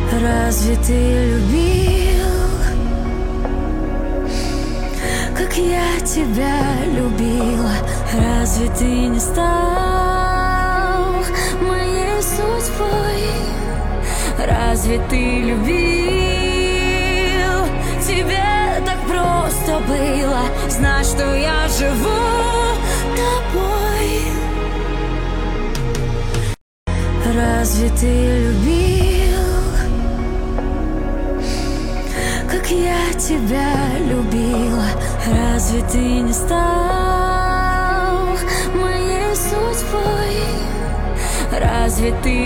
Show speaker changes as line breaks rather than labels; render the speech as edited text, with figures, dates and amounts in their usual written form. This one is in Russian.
Разве ты любил, как я тебя любила? Разве ты не стал моей судьбой? Разве ты любил? Тебе так просто было знать, что я живу тобой. Разве ты любил, как я тебя любила? Разве ты не стал моей судьбой? Разве ты